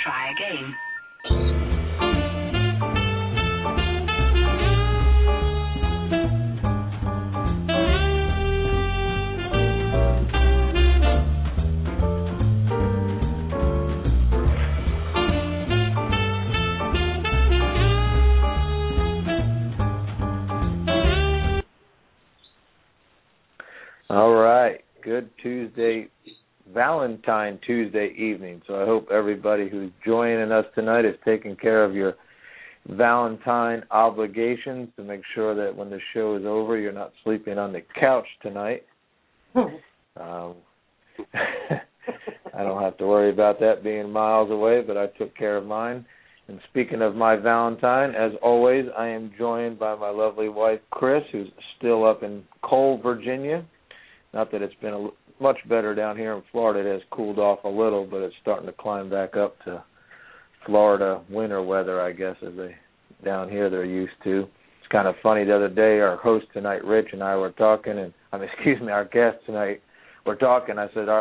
Try again. All right. Good Tuesday, Valentine Tuesday evening. So I hope everybody who's joining us tonight is taking care of your Valentine obligations to make sure that when the show is over, you're not sleeping on the couch tonight. I don't have to worry about that being miles away, but I took care of mine. And speaking of my Valentine, as always, I am joined by my lovely wife, Chris, who's still up in Cole, Virginia. Not that it's been much better down here in Florida. It has cooled off a little, but it's starting to climb back up to Florida winter weather, I guess, as they down here they're used to. It's kind of funny. The other day, our host tonight, Rich, and I were talking, and our guest tonight, we're talking. I said,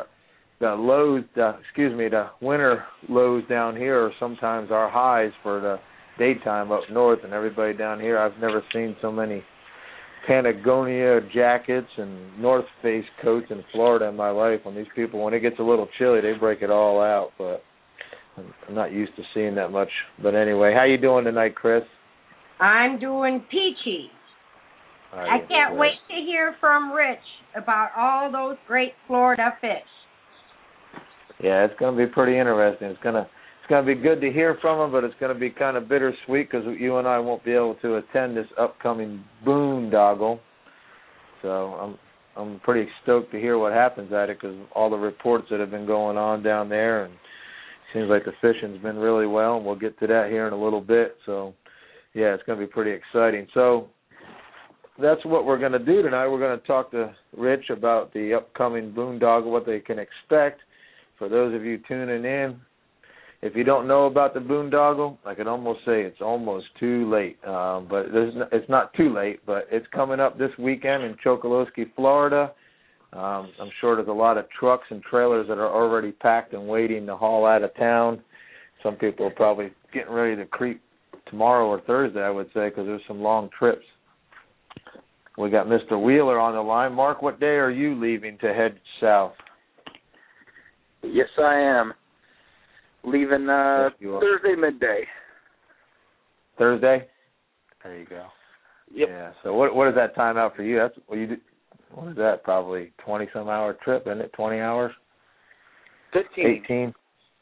the winter lows down here are sometimes our highs for the daytime up north, and everybody down here, I've never seen so many Patagonia jackets and North Face coats in Florida in my life. When these people, when it gets a little chilly, they break it all out, but I'm not used to seeing that much. But anyway, how you doing tonight, Chris? I'm doing peachy. I can't wait to hear from Rich about all those great Florida fish. Yeah, it's going to be pretty interesting. It's going to be good to hear from him, but it's going to be kind of bittersweet because you and I won't be able to attend this upcoming boondoggle. So I'm pretty stoked to hear what happens at it because all the reports that have been going on down there, and it seems like the fishing's been really well, and we'll get to that here in a little bit. So, yeah, it's going to be pretty exciting. So that's what we're going to do tonight. We're going to talk to Rich about the upcoming boondoggle, what they can expect. For those of you tuning in, if you don't know about the boondoggle, I could almost say it's almost too late. But it's not too late, but it's coming up this weekend in Chokoloskee, Florida. I'm sure there's a lot of trucks and trailers that are already packed and waiting to haul out of town. Some people are probably getting ready to creep tomorrow or Thursday, I would say, because there's some long trips. We got Mr. Wheeler on the line. Mark, what day are you leaving to head south? Yes, I am. Leaving Thursday midday. Thursday? There you go. Yep. Yeah. So what is that time out for you? That's what you do. What is that? Probably 20-some hour trip, isn't it? 20 hours? 15.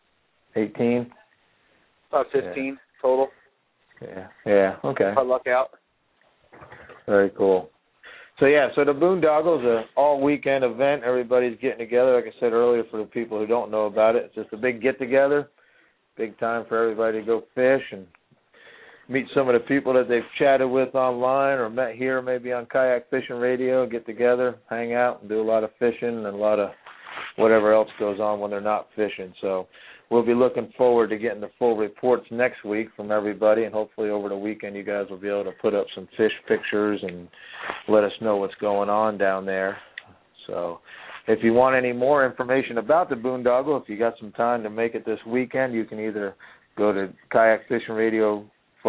18? About 15 total. Yeah. Okay. If I luck out. Very cool. So the boondoggle is an all-weekend event. Everybody's getting together. Like I said earlier, for the people who don't know about it, it's just a big get-together, big time for everybody to go fish and meet some of the people that they've chatted with online or met here maybe on Kayak Fishing Radio, get together, hang out, and do a lot of fishing and a lot of whatever else goes on when they're not fishing. So we'll be looking forward to getting the full reports next week from everybody, and hopefully over the weekend you guys will be able to put up some fish pictures and let us know what's going on down there. So if you want any more information about the boondoggle, if you got some time to make it this weekend, you can either go to Kayak Fishing Radio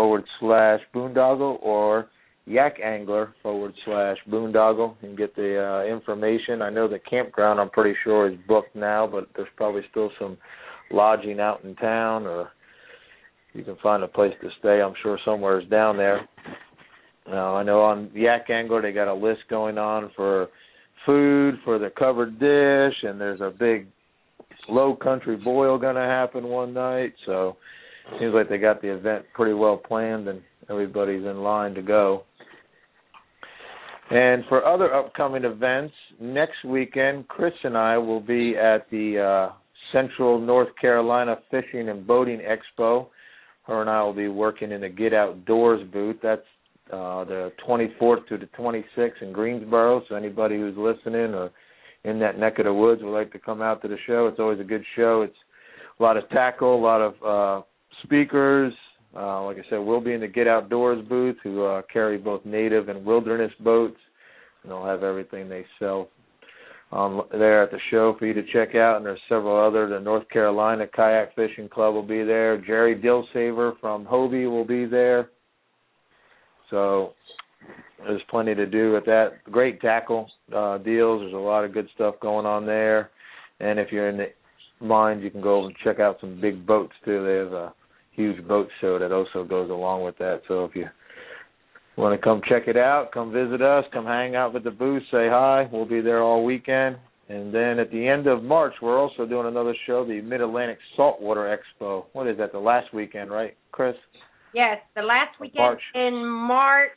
/boondoggle or yakangler /boondoggle and get the information. I know the campground, I'm pretty sure, is booked now, but there's probably still some lodging out in town, or you can find a place to stay, I'm sure, somewhere down there. I know on Yak Angler they got a list going on for food for the covered dish, and there's a big low country boil going to happen one night, so it seems like they got the event pretty well planned and everybody's in line to go. And for other upcoming events, next weekend, Chris and I will be at the Central North Carolina Fishing and Boating Expo. Her and I will be working in the Get Outdoors booth. That's the 24th to the 26th in Greensboro. So anybody who's listening or in that neck of the woods would like to come out to the show. It's always a good show. It's a lot of tackle, a lot of speakers. Like I said, we'll be in the Get Outdoors booth, who carry both native and wilderness boats. And they'll have everything they sell there at the show for you to check out, and there's several other. The North Carolina Kayak Fishing Club will be there. Jerry Dillsaver from Hobie will be there. So there's plenty to do with that. Great tackle deals. There's a lot of good stuff going on there. And if you're in the mines, you can go over and check out some big boats, too. They have a huge boat show that also goes along with that. So if you want to come check it out, come visit us, come hang out with the booth, say hi. We'll be there all weekend. And then at the end of March, we're also doing another show, the Mid-Atlantic Saltwater Expo. What is that, the last weekend, right, Chris? Yes, the last weekend in March.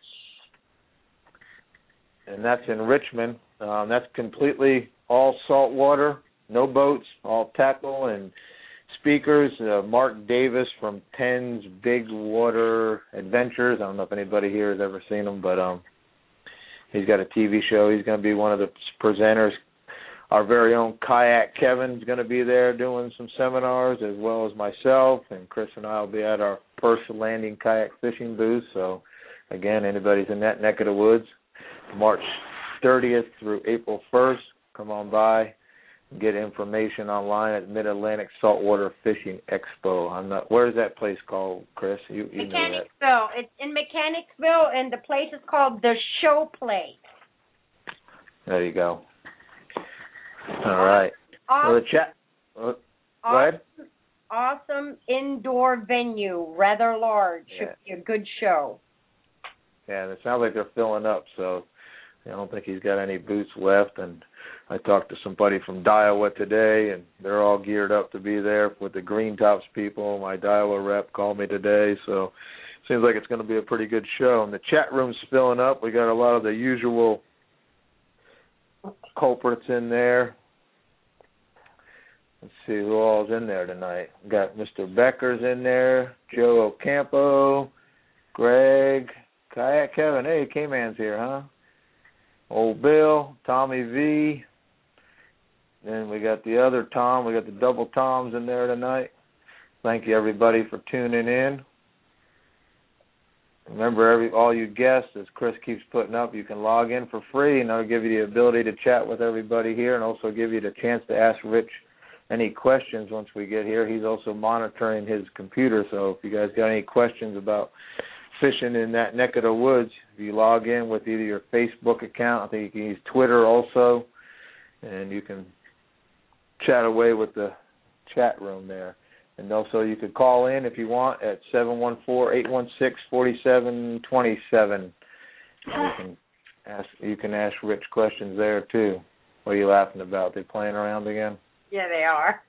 And that's in Richmond. That's completely all saltwater, no boats, all tackle and speakers. Mark Davis from Tenn's Big Water Adventures. I don't know if anybody here has ever seen him, but he's got a TV show. He's going to be one of the presenters. Our very own Kayak Kevin's going to be there doing some seminars, as well as myself, and Chris and I will be at our first landing kayak fishing booth. So, again, anybody's in that neck of the woods, March 30th through April 1st, come on by. Get information online at Mid-Atlantic Saltwater Fishing Expo. Where's that place called, Chris? You Mechanicsville. It's in Mechanicsville, and the place is called The Show Place. There you go. All right. Awesome, well, the chat. Go ahead. Awesome indoor venue, rather large. Yeah. Should be a good show. Yeah, and it sounds like they're filling up, so I don't think he's got any booths left. And I talked to somebody from Daiwa today, and they're all geared up to be there with the Green Tops people. My Daiwa rep called me today, so it seems like it's going to be a pretty good show. And the chat room's filling up. We got a lot of the usual culprits in there. Let's see who all's in there tonight. We got Mr. Becker's in there, Joe Ocampo, Greg, Kayak Kevin. Hey, K-Man's here, huh? Old Bill, Tommy V. Then we got the other Tom. We got the double Toms in there tonight. Thank you, everybody, for tuning in. Remember, all you guests, as Chris keeps putting up, you can log in for free, and that'll give you the ability to chat with everybody here and also give you the chance to ask Rich any questions once we get here. He's also monitoring his computer, so if you guys got any questions about fishing in that neck of the woods, if you log in with either your Facebook account, I think you can use Twitter also, and you can chat away with the chat room there. And also you could call in if you want at 714-816-4727. You can ask Rich questions there too. What are you laughing about? They playing around again? Yeah, they are.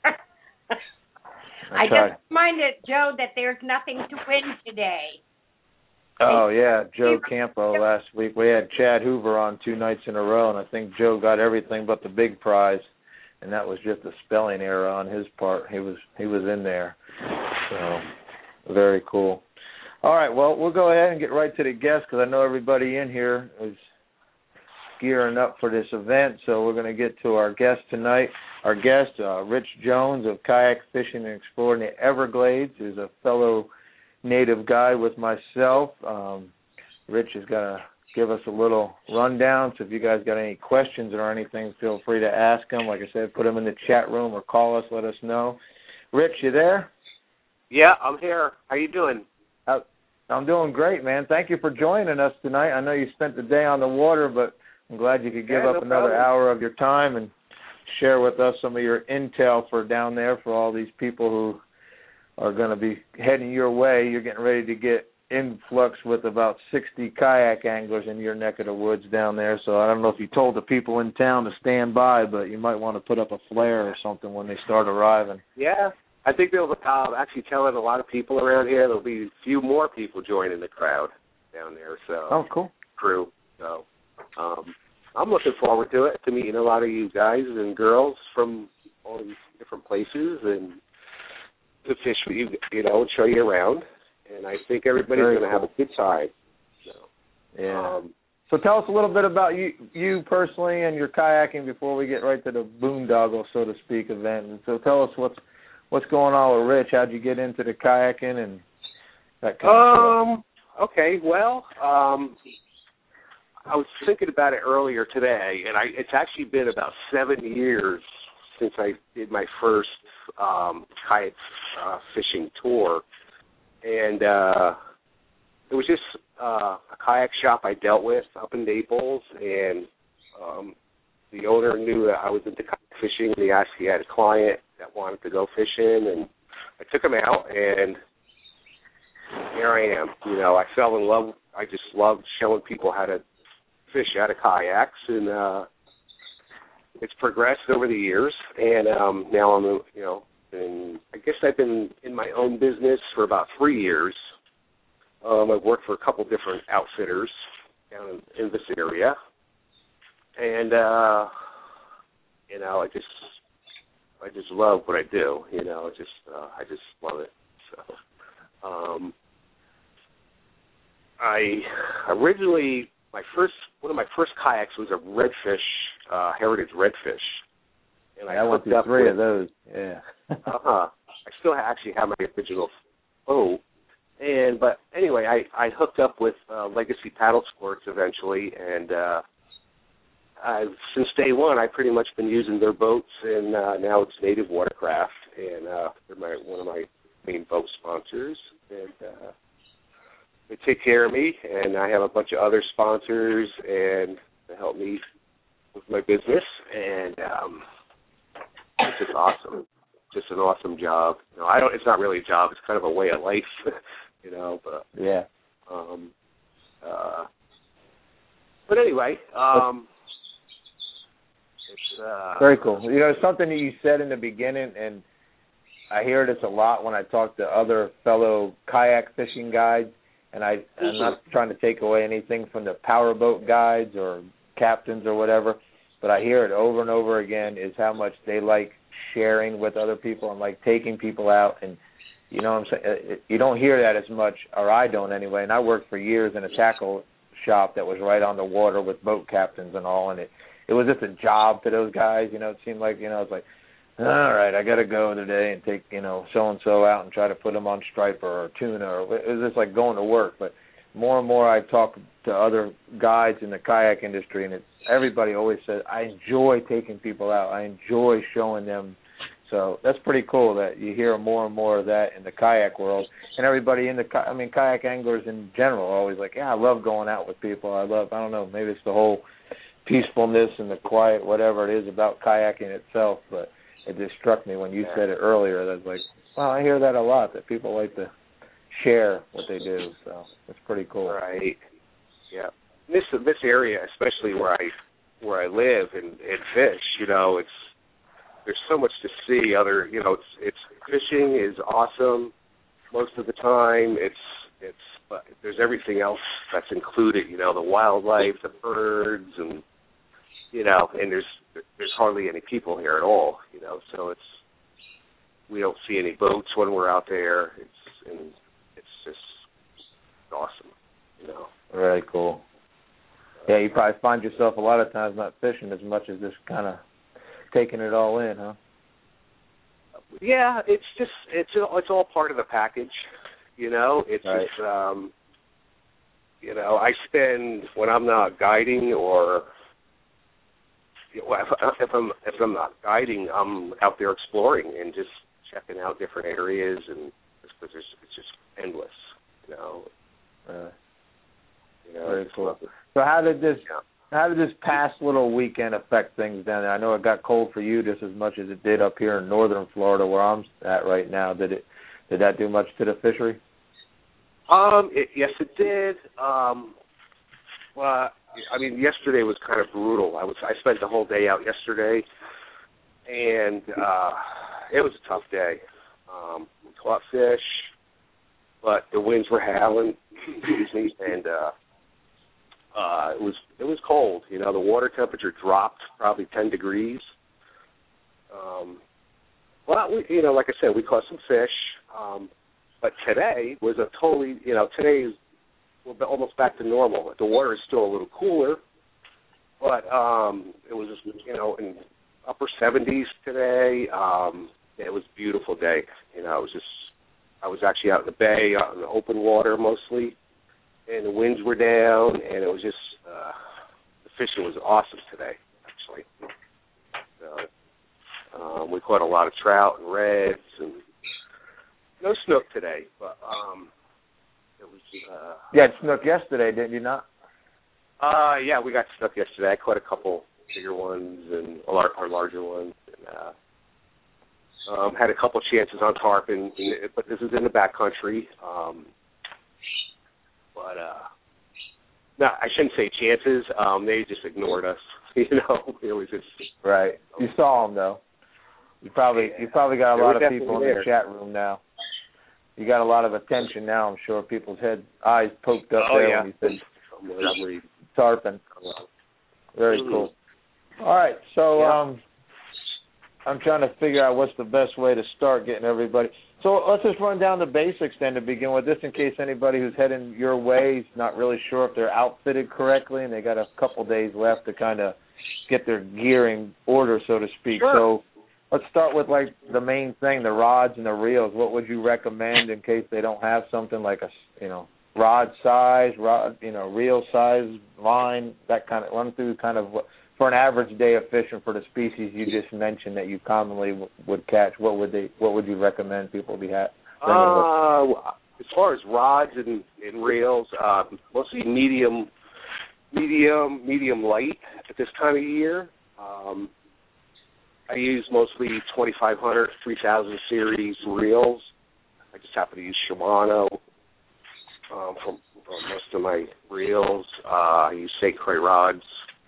I just reminded Joe that there's nothing to win today. Oh, yeah, Joe Campo last week. We had Chad Hoover on 2 nights in a row, and I think Joe got everything but the big prize, and that was just a spelling error on his part. He was in there. So, very cool. All right, well, we'll go ahead and get right to the guests because I know everybody in here is gearing up for this event, so we're going to get to our guest tonight. Our guest, Rich Jones of Kayak Fishing and Exploring the Everglades, is a fellow native guide with myself. Rich is going to give us a little rundown, so if you guys got any questions or anything, feel free to ask him. Like I said, put them in the chat room or call us, let us know. Rich, you there? Yeah, I'm here. How you doing? I'm doing great, man. Thank you for joining us tonight. I know you spent the day on the water, but I'm glad you could give up another hour of your time and share with us some of your intel for down there for all these people who are going to be heading your way. You're getting ready to get influx with about 60 kayak anglers in your neck of the woods down there. So I don't know if you told the people in town to stand by, but you might want to put up a flare or something when they start arriving. Yeah, I think they'll actually telling a lot of people around here. There'll be a few more people joining the crowd down there. So oh, cool. Crew. So I'm looking forward to it, to meeting a lot of you guys and girls from all these different places and to fish with you, and show you around. And I think everybody's going to have a good time. So, yeah. So tell us a little bit about you personally and your kayaking before we get right to the boondoggle, so to speak, event. And so tell us what's going on with Rich. How'd you get into the kayaking and that kind of stuff? Okay, well, I was thinking about it earlier today, and it's actually been about 7 years since I did my first kayak fishing tour, and it was just a kayak shop I dealt with up in Naples, and the owner knew that I was into kayak fishing, and he had a client that wanted to go fishing, and I took him out, and here I am. You know, I fell in love. I just loved showing people how to fish out of kayaks, and it's progressed over the years, and now I'm, you know, and I guess I've been in my own business for about 3 years. I've worked for a couple different outfitters down in this area, and you know, I just love what I do. You know, I just love it. So, I originally one of my first kayaks was a redfish, Heritage redfish, and I went through 3 of those. Yeah. I still actually have my original boat. But anyway, I hooked up with Legacy Paddle Sports eventually, and since day one, I've pretty much been using their boats, and now it's Native Watercraft, and they're one of my main boat sponsors, and they take care of me, and I have a bunch of other sponsors and to help me with my business, and it's just awesome. Just an awesome job. You know, it's not really a job, it's kind of a way of life. You know, but yeah. But anyway, it's very cool. You know, something that you said in the beginning, and I hear this a lot when I talk to other fellow kayak fishing guides, and I'm not trying to take away anything from the powerboat guides or captains or whatever, but I hear it over and over again is how much they like sharing with other people and like taking people out. And you know what I'm saying? You don't hear that as much, or I don't anyway. And I worked for years in a tackle shop that was right on the water with boat captains and all, and it was just a job to those guys. You know, it seemed like, you know, it's like, all right, I got to go today and take, you know, so-and-so out and try to put them on striper or tuna. Or it was just like going to work. But more and more I talk to other guides in the kayak industry, and everybody always says, I enjoy taking people out. I enjoy showing them. So that's pretty cool that you hear more and more of that in the kayak world. And everybody in kayak anglers in general are always like, yeah, I love going out with people. I don't know, maybe it's the whole peacefulness and the quiet, whatever it is about kayaking itself. But it just struck me when you said it earlier. That's like, well, I hear that a lot, that people like to share what they do. So it's pretty cool. Right. Yeah. This area, especially where I live and fish, you know, there's so much to see. You know, it's fishing is awesome most of the time. But there's everything else that's included. You know, the wildlife, the birds, and you know, and there's hardly any people here at all. You know, so we don't see any boats when we're out there. It's just awesome. You know. Very cool. Yeah, you probably find yourself a lot of times not fishing as much as just kind of taking it all in, huh? Yeah, it's all part of the package, you know. It's right. Just you know, I spend when I'm not guiding, or you know, if I'm not guiding, I'm out there exploring and just checking out different areas, and because it's just endless, you know. You know, very cool. So how did this past little weekend affect things down there? I know it got cold for you just as much as it did up here in northern Florida where I'm at right now. Did that do much to the fishery? Yes, it did. Well, I mean, yesterday was kind of brutal. I spent the whole day out yesterday, and it was a tough day. We caught fish, but the winds were howling, and it was cold. You know, the water temperature dropped probably 10 degrees. Well, you know, like I said, we caught some fish, but today was we're almost back to normal. The water is still a little cooler, but it was just, you know, in upper 70s today. It was a beautiful day. You know, I was actually out in the bay, out in the open water mostly, and the winds were down, and it was just fishing was awesome today, actually. So, we caught a lot of trout and reds, and no snook today, but it was. You had snook yesterday, didn't you not? Yeah, we got snook yesterday. I caught a couple bigger ones and our larger ones, and had a couple chances on tarpon, but this is in the backcountry. But no, I shouldn't say chances. They just ignored us. You know, it was just right. You saw them though. You probably got a lot of people in the chat room now. You got a lot of attention now. I'm sure people's eyes poked up there when you said tarpon. Very cool. All right, so I'm trying to figure out what's the best way to start getting everybody. So let's just run down the basics then to begin with, just in case anybody who's heading your way is not really sure if they're outfitted correctly and they got a couple days left to kind of get their gear in order, so to speak. Sure. So let's start with like the main thing, the rods and the reels. What would you recommend in case they don't have something like rod size, reel size, line, that kind of run through kind of what, for an average day of fishing for the species you just mentioned that you commonly would catch, what would you recommend people be bringing with? As far as rods and reels, mostly medium light at this time of year. I use mostly 2500, 3000 series reels. I just happen to use Shimano for most of my reels. I use St. Croix rods,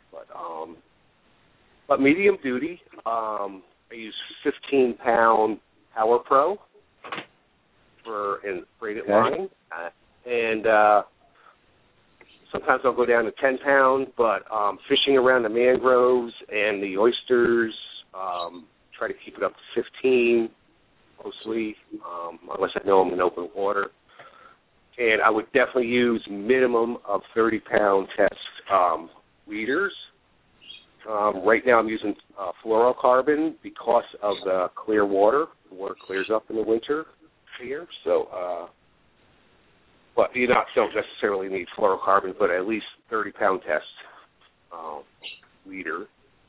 but medium duty. I use 15-pound Power Pro for braided line, and sometimes I'll go down to 10-pound. But fishing around the mangroves and the oysters, try to keep it up to 15, mostly, unless I know I'm in open water. And I would definitely use minimum of 30-pound test leaders. Right now I'm using fluorocarbon because of the clear water. The water clears up in the winter here. So, but you don't necessarily need fluorocarbon, but at least 30-pound test leader.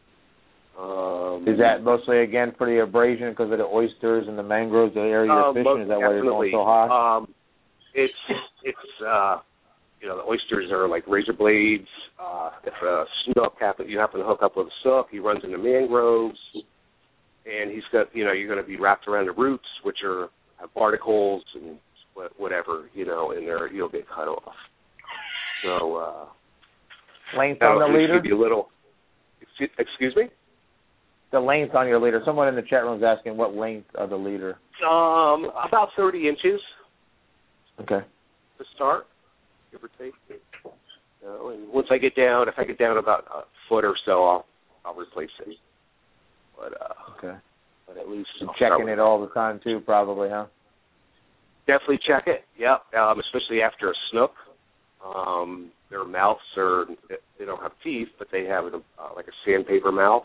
Is that mostly, again, for the abrasion because of the oysters and the mangroves, the area you're fishing? Is that why you're going so hot? It's the oysters are like razor blades. If a snook you happen to hook up with a snook, he runs into mangroves, and he's got, you're going to be wrapped around the roots, which have barnacles and whatever, in there, you'll get cut off. So, length on the leader? Give you a little, excuse me? The length on your leader. Someone in the chat room is asking what length of the leader. About 30 inches. Okay. To start, give or take. And once if I get down about a foot or so, I'll replace it. But okay. But at least checking it all the time too, probably, huh? Definitely check it. Yep. Especially after a snook. Their mouths they don't have teeth, but they have like a sandpaper mouth.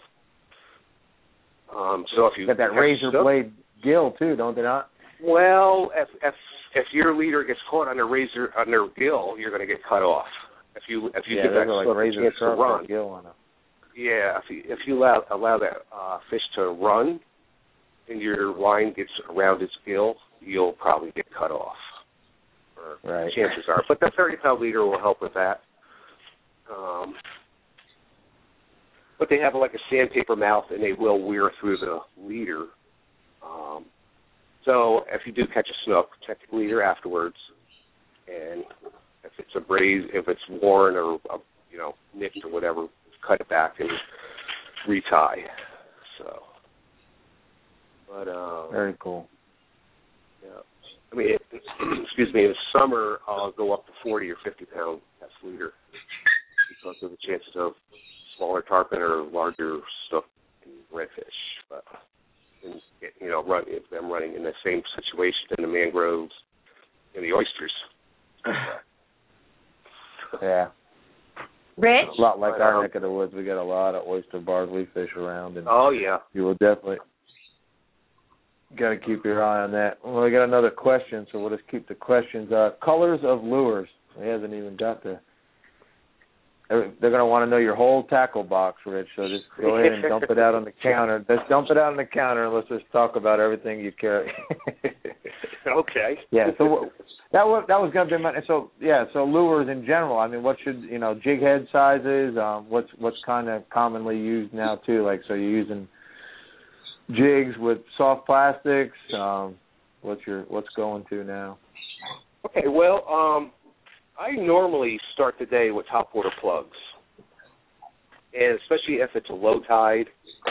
So if you got that razor blade gill too, don't they not? Well, if your leader gets caught on their gill, you're going to get cut off. If you give that like razor chance to run, gill on it. Yeah, if you allow that fish to run, and your line gets around its gill, you'll probably get cut off. Right. Chances are, but that 30-pound leader will help with that. But they have like a sandpaper mouth, and they will wear through the leader. So if you do catch a snook, check the leader afterwards, and if it's worn or nicked or whatever, cut it back and retie. So, but very cool. Yeah, I mean, excuse me. In the summer, I'll go up to 40 or 50-pound test leader because of the chances of smaller tarpon or larger snook and redfish. But them running in the same situation in the mangroves and the oysters. Yeah. Rich? A lot like our neck of the woods. We got a lot of oyster bars we fish around. And yeah. You will definitely got to keep your eye on that. Well, we got another question, so we'll just keep the questions. Colors of lures. He hasn't even got to they're going to want to know your whole tackle box, Rich. So just go ahead and dump it out on the counter. Just dump it out on the counter, and let's just talk about everything you carry. Okay. Yeah. So that was going to be my. So yeah. So lures in general. I mean, what should jig head sizes? What's kind of commonly used now too? Like, so you're using jigs with soft plastics. What's going to now? Okay. Well, I normally start the day with topwater plugs, and especially if it's a low tide,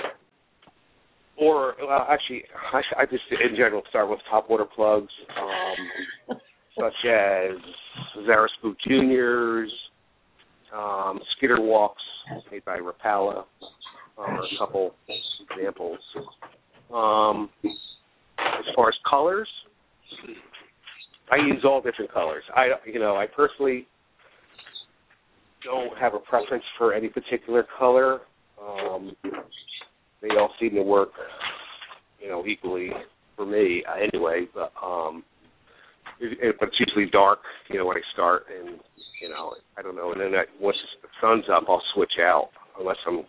or actually, I just in general start with topwater plugs, such as Zara Spook Juniors, Skitter Walks made by Rapala, a couple examples. As far as colors, I use all different colors. I personally don't have a preference for any particular color. They all seem to work, equally for me anyway. But it's usually dark, when I start, and I don't know. And then once the sun's up, I'll switch out unless I'm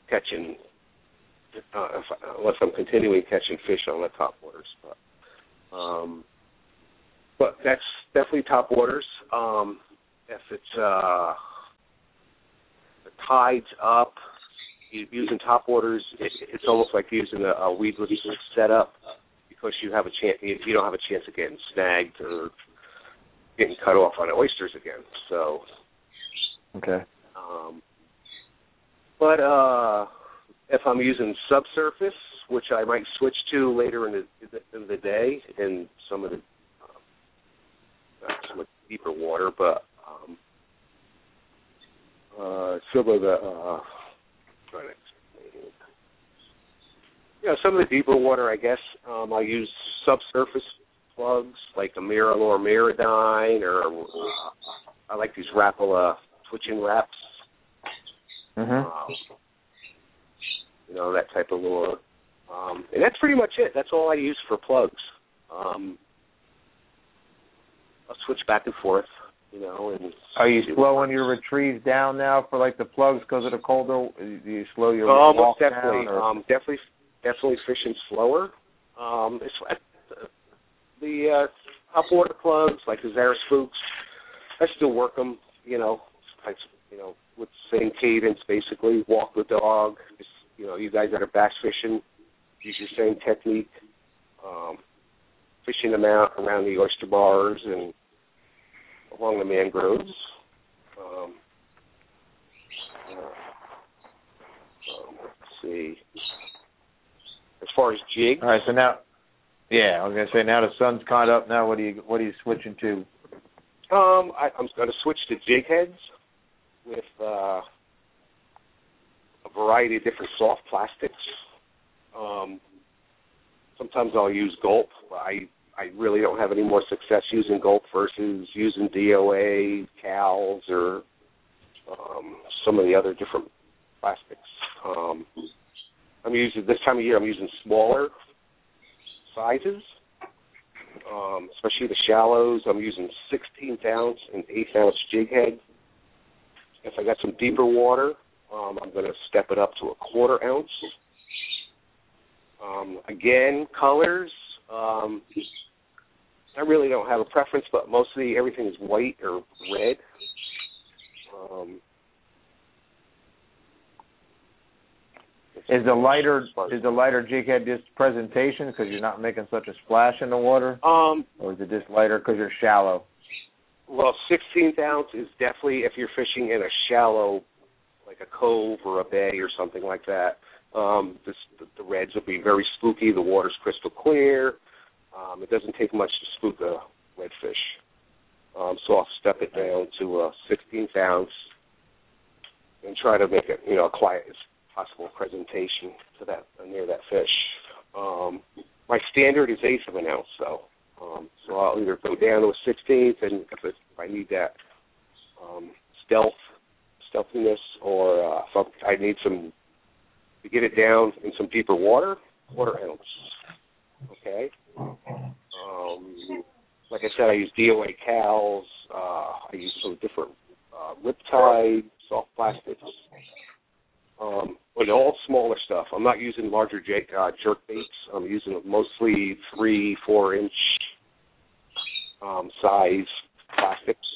continuing catching fish on the top waters. But that's definitely top waters. If it's the tide's up, using top waters, it's almost like using a weedless setup because you have a chance. You don't have a chance of getting snagged or getting cut off on oysters again. So, okay. But if I'm using subsurface, which I might switch to later in the day in some of the deeper water, but some of the some of the deeper water, I guess I use subsurface plugs like a Miralure Miradyne, or I like these Rapala twitching wraps. That type of lure. And that's pretty much it. That's all I use for plugs. I'll switch back and forth, And are you slowing your retrieves down now for like the plugs because of the colder? Do you slow your walk definitely. Down? Definitely fishing slower. The top water plugs like the Zara Spooks, I still work them. With the same cadence, basically. Walk the dog. Just, you guys that are bass fishing, use your same technique. Fishing them out around the oyster bars and along the mangroves. Let's see. As far as jigs. All right. So now, I was gonna say now the sun's caught up. Now what are you switching to? I'm going to switch to jig heads with a variety of different soft plastics. Sometimes I'll use Gulp. I really don't have any more success using Gulp versus using DOA, Cals, or some of the other different plastics. This time of year, I'm using smaller sizes, especially the shallows. I'm using 16th ounce and 8th ounce jig head. If I got some deeper water, I'm going to step it up to a 1/4 ounce. Again, colors. I really don't have a preference, but mostly everything is white or red. Is the lighter jig head just presentation because you're not making such a splash in the water, or is it just lighter because you're shallow? Well, 16th ounce is definitely if you're fishing in a shallow, like a cove or a bay or something like that. The reds will be very spooky. The water's crystal clear. It doesn't take much to spook a redfish. So I'll step it down to a 16th ounce and try to make it, a quiet as possible presentation to that near that fish. My standard is 1/8 of an ounce, though. So I'll either go down to a 16th, and if I need that stealthiness, or if I need some to get it down in some deeper water, 1/4 ounce. Okay. Like I said, I use DOA Cals. I use some different Riptides. soft plastics. But all smaller stuff. I'm not using larger jerk baits. I'm using mostly 3-4 inch size plastics.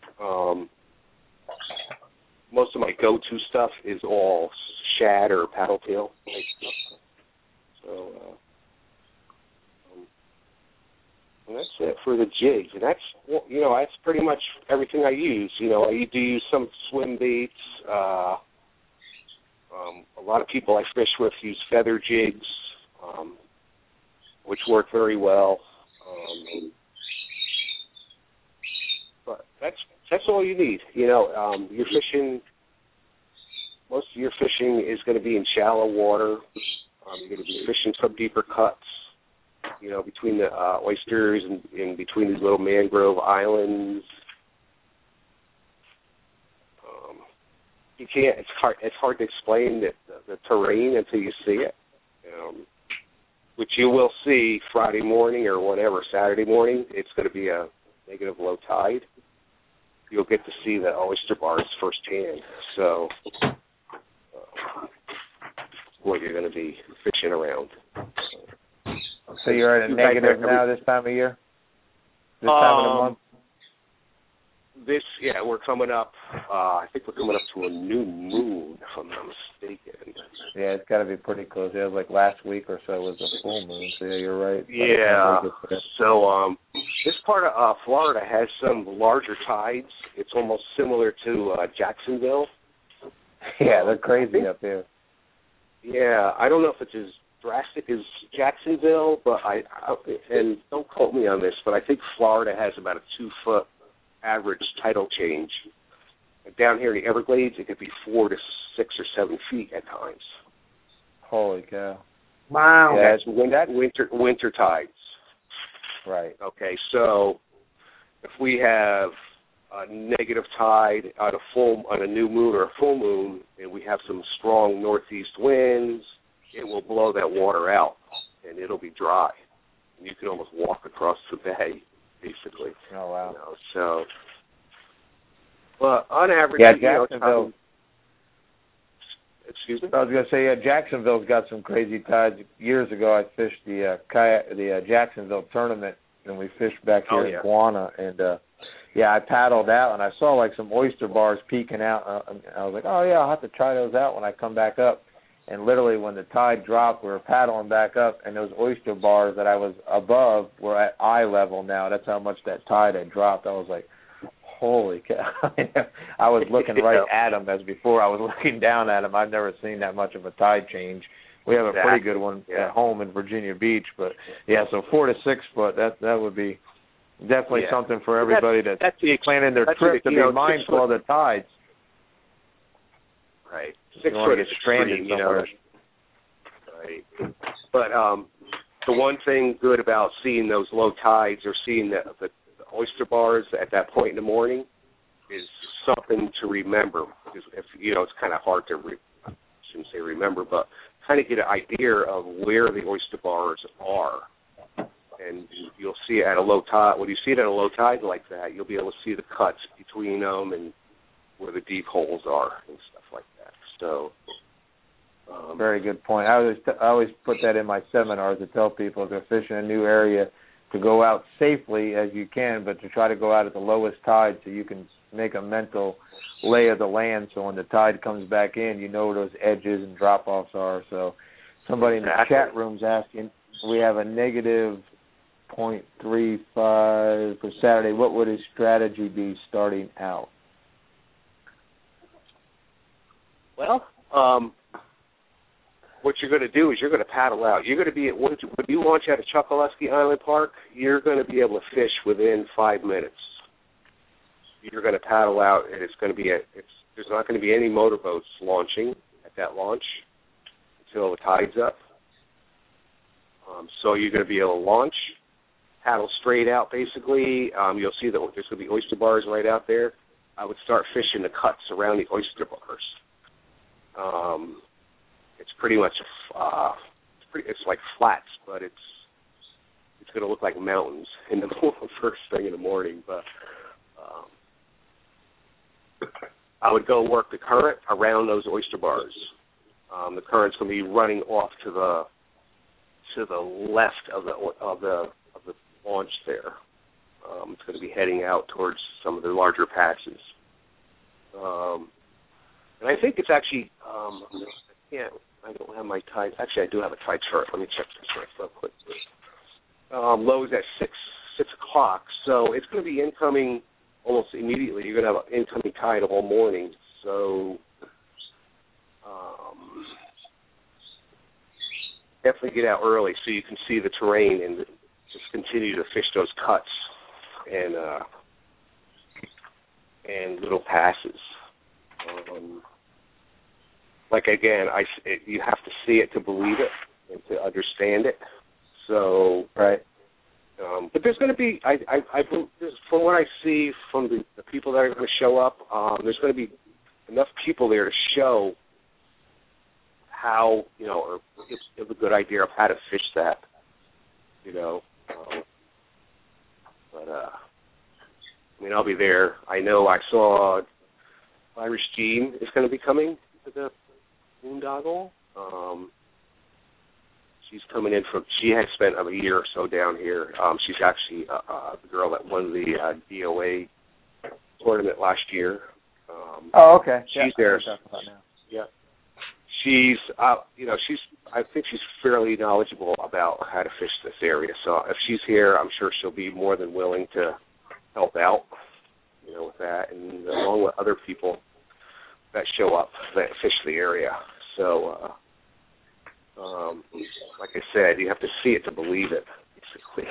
Most of my go-to stuff is all shad or paddle tail. So and that's it for the jigs. And that's, that's pretty much everything I use. I do use some swim baits. A lot of people I fish with use feather jigs, which work very well. But that's all you need. You're fishing. Most of your fishing is going to be in shallow water. You're going to be fishing some deeper cuts. Between the oysters and in between these little mangrove islands. You can't. It's hard to explain the terrain until you see it. Which you will see Friday morning or whatever, Saturday morning. It's going to be a negative low tide. You'll get to see the oyster bars firsthand. So, what you're going to be fishing around. So you're at a negative now this time of year? This time of the month? We're coming up, I think we're coming up to a new moon, if I'm not mistaken. Yeah, it's got to be pretty close. It was like last week or so was a full moon, so yeah, you're right. Yeah, so this part of Florida has some larger tides. It's almost similar to Jacksonville. Yeah, they're crazy up there. Yeah, I don't know if it's as drastic as Jacksonville, but and don't quote me on this, but I think Florida has about a 2-foot average tidal change. Down here in the Everglades, it could be 4 to 6 or 7 feet at times. Holy cow! Wow. Yeah, that's winter tides. Right. Okay, so if we have a negative tide on a new moon or a full moon, and we have some strong northeast winds, it will blow that water out, and it'll be dry. And you can almost walk across the bay, basically. Oh, wow. So, well, on average, Jacksonville. Excuse me? I was going to say, Jacksonville's got some crazy tides. Years ago, I fished the Jacksonville tournament, and we fished back here in Guana, and I paddled out, and I saw like some oyster bars peeking out. I was like, oh yeah, I'll have to try those out when I come back up. And literally, when the tide dropped, we were paddling back up, and those oyster bars that I was above were at eye level now. That's how much that tide had dropped. I was like, holy cow. I was looking right at them as before I was looking down at them. I've never seen that much of a tide change. We have a pretty good one at home in Virginia Beach. But, so 4 to 6 foot, that would be definitely something for everybody that's planning their trip to be mindful of the tides. Right. 6 foot is stranded somewhere. Right. But the one thing good about seeing those low tides or seeing the oyster bars at that point in the morning is something to remember. Because it's kind of hard to, I shouldn't say remember, but kind of get an idea of where the oyster bars are. And you'll see it at a low tide. When you see it at a low tide like that, you'll be able to see the cuts between them and where the deep holes are and stuff like that. So, very good point. I always put that in my seminars to tell people if they're fishing a new area to go out safely as you can, but to try to go out at the lowest tide so you can make a mental lay of the land. So when the tide comes back in, you know where those edges and drop-offs are. So somebody in the chat room's asking, we have a negative 0.35 for Saturday. What would his strategy be starting out? Well, what you're going to do is you're going to paddle out. You're going to be when you launch out of Chokoloskee Island Park, you're going to be able to fish within 5 minutes. You're going to paddle out, and it's going to be there's not going to be any motorboats launching at that launch until the tide's up. So you're going to be able to launch, paddle straight out. Basically, you'll see that there's going to be oyster bars right out there. I would start fishing the cuts around the oyster bars. It's pretty much it's like flats, but it's going to look like mountains in the first thing in the morning. But I would go work the current around those oyster bars. The current's going to be running off to the left of the launch there. It's going to be heading out towards some of the larger passes. And I think it's actually, I don't have my tide. Actually, I do have a tide chart. Let me check this real quick. Lows at 6 o'clock, so it's going to be incoming almost immediately. You're going to have an incoming tide all morning. So definitely get out early so you can see the terrain and just continue to fish those cuts and little passes. Like again, you have to see it to believe it and to understand it. So right. But there's going to be, from what I see from the people that are going to show up, there's going to be enough people there to show how, or give a good idea of how to fish that, But I'll be there. I know I saw Irish Jean is going to be coming to the boondoggle. She's coming in she had spent a year or so down here. She's actually the girl that won the DOA tournament last year. Okay. She's there. Yeah. She's, I think she's fairly knowledgeable about how to fish this area. So if she's here, I'm sure she'll be more than willing to help out, with that, and along with other people that show up that fish the area. So, like I said, you have to see it to believe it, basically.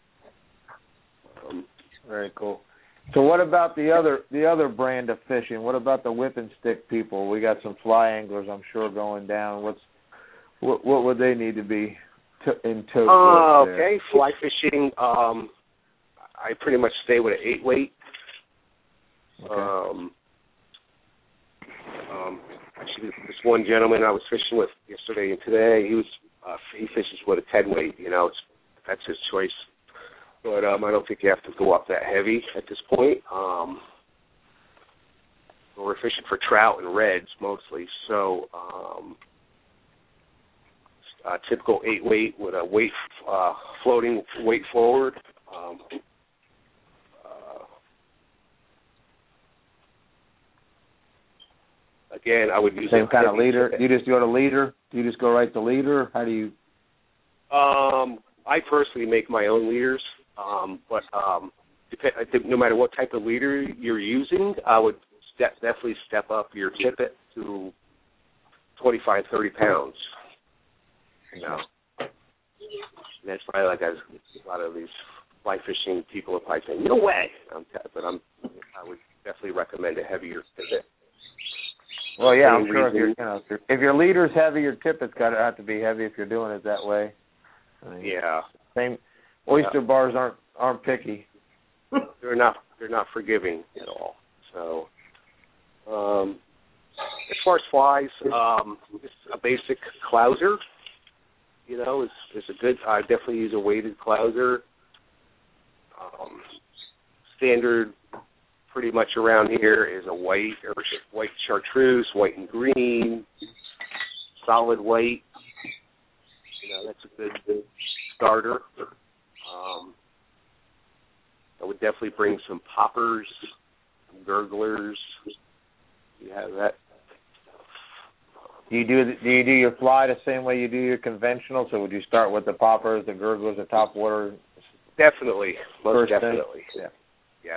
Very cool. So what about the other brand of fishing? What about the whip and stick people? We got some fly anglers, I'm sure, going down. What would they need to be in tow? Okay, fly fishing. I pretty much stay with an 8-weight. Okay. Actually, this one gentleman I was fishing with yesterday and today, he fishes with a 10-weight. That's his choice. But I don't think you have to go up that heavy at this point. We're fishing for trout and reds mostly, so typical 8-weight with a weight floating weight forward. Again, I would use same kind of leader. You just go to leader. Do you just go right to leader? How do you? I personally make my own leaders, but no matter what type of leader you're using, I would definitely step up your tippet to 25, 30 pounds. And that's probably like a lot of these fly fishing people are probably saying, no way. But I would definitely recommend a heavier tippet. Well, yeah, I'm sure if your leader's heavy, your tippet's got to have to be heavy if you're doing it that way. Yeah. Same. Oyster bars aren't picky. They're not forgiving at all. So, as far as flies, just a basic clouser, is a good. I definitely use a weighted clouser. Standard, pretty much around here, is a white chartreuse, white and green, solid white. That's a good starter. I would definitely bring some poppers, some gurglers. You have that. Do you do your fly the same way you do your conventional? So would you start with the poppers, the gurglers, the top water? Definitely, most First definitely. Thing? Yeah. Yes.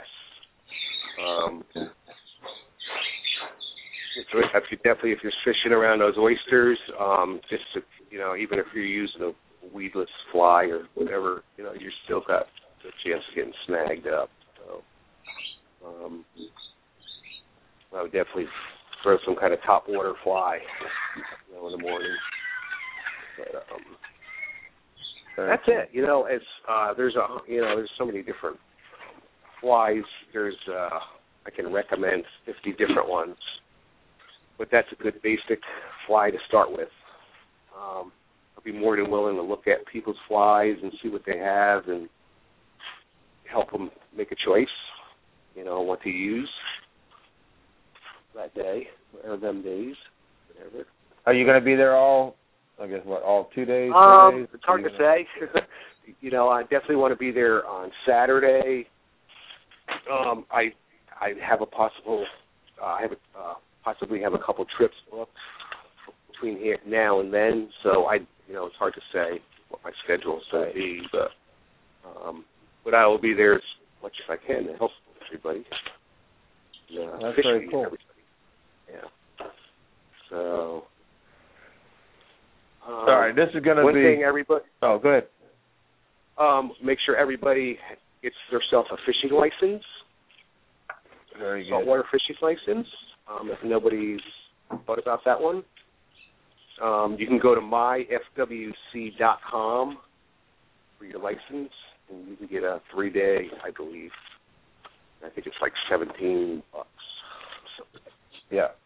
If you're fishing around those oysters, just to, even if you're using a weedless fly or whatever, you still got a chance of getting snagged up. So, I would definitely throw some kind of top water fly, in the morning. But, that's it. There's so many different flies. I can recommend 50 different ones, but that's a good basic fly to start with. I'll be more than willing to look at people's flies and see what they have and help them make a choice, what to use. that day or them days, whatever. Are you going to be there all 2 days? 2 days? It's hard to say. I definitely want to be there on Saturday. I have possibly have a couple trips booked between here now and then. So it's hard to say what my schedule is going to be, but I will be there as much as I can to help everybody. That's very cool. Yeah. So. All right, this is going to be... One thing, everybody... Oh, go ahead. Make sure everybody gets themselves a fishing license. Very good. Saltwater fishing license. If nobody's thought about that one. You can go to myfwc.com for your license, and you can get a 3-day, I believe. I think it's like $17. Yeah.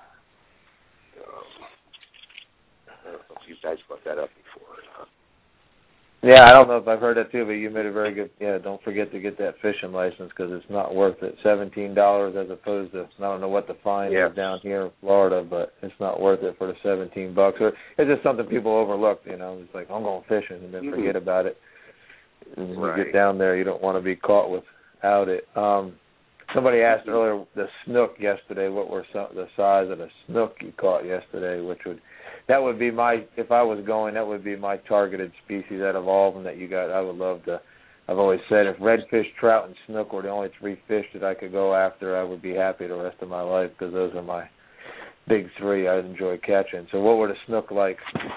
I don't know if you guys brought that up before or not. Yeah, I don't know if I've heard that too, but you made a very good. Yeah, don't forget to get that fishing license because it's not worth it. $17 as opposed to I don't know what the fine is down here in Florida, but it's not worth it for the $17. It's just something people overlook. It's like I'm going fishing and then forget about it. And when you get down there, you don't want to be caught without it. Somebody asked earlier the snook yesterday. What were the size of the snook you caught yesterday? That would be if I was going, that would be my targeted species out of all of them that you got. I would love to. I've always said if redfish, trout, and snook were the only 3 fish that I could go after, I would be happy the rest of my life because those are my big 3 I enjoy catching. So what were the snook like?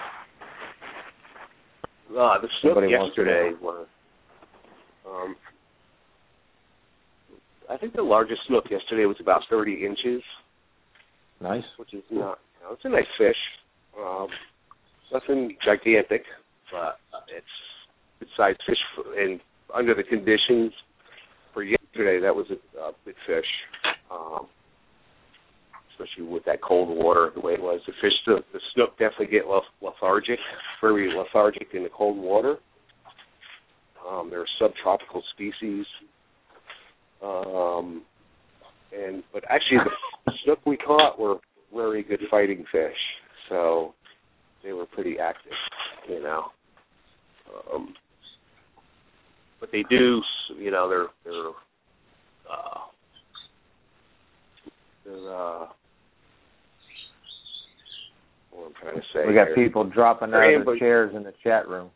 The snook yesterday were, I think the largest snook yesterday was about 30 inches. Nice. Which is not, it's a nice fish. Nothing gigantic, but it's good-sized fish. And under the conditions for yesterday, that was a big fish, especially with that cold water the way it was. The snook definitely get lethargic, very lethargic in the cold water. They're subtropical species. But actually, the snook we caught were very good fighting fish. So they were pretty active, But they do, they're what I'm trying to say. We got people dropping out of their chairs in the chat room.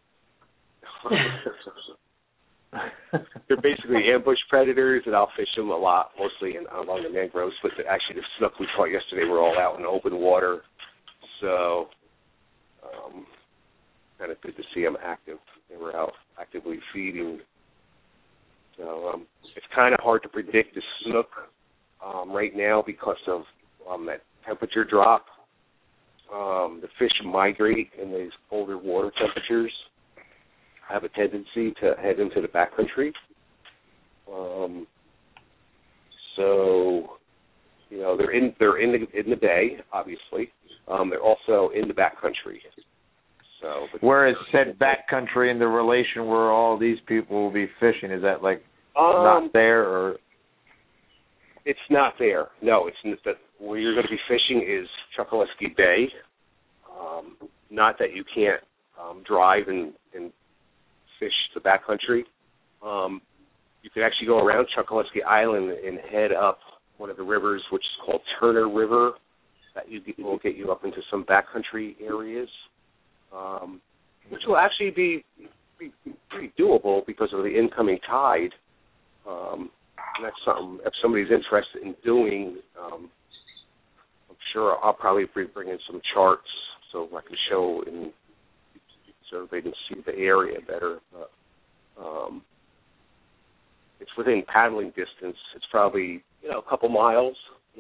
They're basically ambush predators, and I'll fish them a lot, mostly along the mangroves. But actually, the snook we caught yesterday were all out in open water. So, kind of good to see them active. They were out actively feeding. So, it's kind of hard to predict the snook right now because of that temperature drop. The fish migrate in these colder water temperatures, have a tendency to head into the backcountry. They're in the bay, obviously. They're also in the backcountry. So, where is said backcountry in the relation where all these people will be fishing? Is that like not there, or it's not there? No, it's where you're going to be fishing is Chokoloskee Bay. Not that you can't drive and fish the backcountry. You can actually go around Chokoloskee Island and head up one of the rivers, which is called Turner River. That will get you up into some backcountry areas, which will actually be pretty doable because of the incoming tide. And that's something, if somebody's interested in doing, I'm sure I'll probably bring in some charts so I can show so they can see the area better. But it's within paddling distance. It's probably, a couple miles,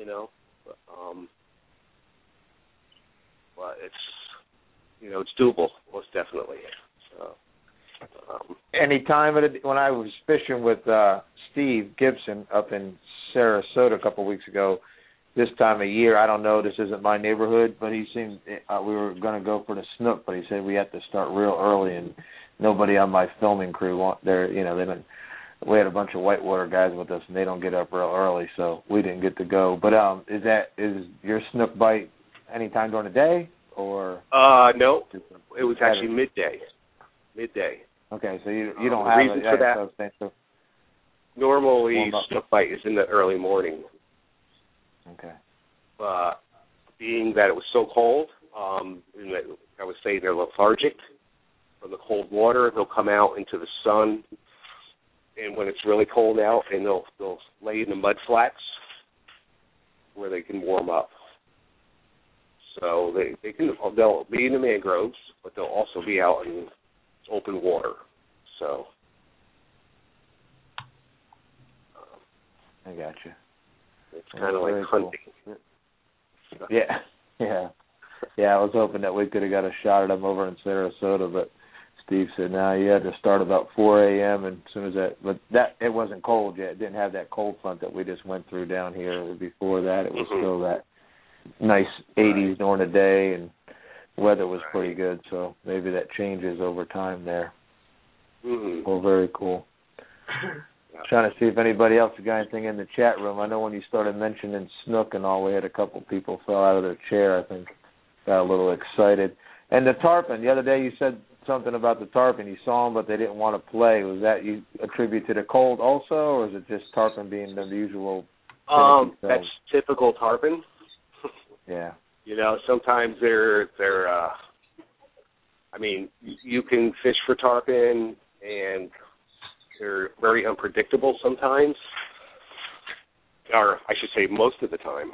but it's doable, most definitely. So, any time when I was fishing with Steve Gibson up in Sarasota a couple of weeks ago, this time of year, I don't know, this isn't my neighborhood, but he seemed, we were going to go for the snook, but he said we had to start real early, and nobody on my filming crew they've been we had a bunch of whitewater guys with us, and they don't get up real early, so we didn't get to go. But is your snook bite anytime during the day, or? No, it was actually midday. Okay, so you don't have reason for that. So normally, snook bite is in the early morning. Okay. Being that it was so cold, and that I would say they're lethargic from the cold water, they'll come out into the sun, and when it's really cold out, and they'll lay in the mud flats where they can warm up. So they'll be in the mangroves, but they'll also be out in open water. So I got you. It's kind of like hunting. Cool. Yeah. I was hoping that we could have got a shot at them over in Sarasota, but Steve said, no, you had to start about 4 a.m. and as soon as it wasn't cold yet. It didn't have that cold front that we just went through down here. Before that, it was still that nice 80s during the day, and weather was pretty good, so maybe that changes over time there. Mm-hmm. Well, very cool. Trying to see if anybody else has got anything in the chat room. I know when you started mentioning snook and all, we had a couple people fell out of their chair, I think, got a little excited. And the tarpon, the other day you said something about the tarpon. You saw them, but they didn't want to play. Was that you attribute to the cold also, or is it just tarpon being the usual? That's typical tarpon. Yeah. Sometimes they're I mean, you can fish for tarpon, and they're very unpredictable sometimes, or I should say most of the time.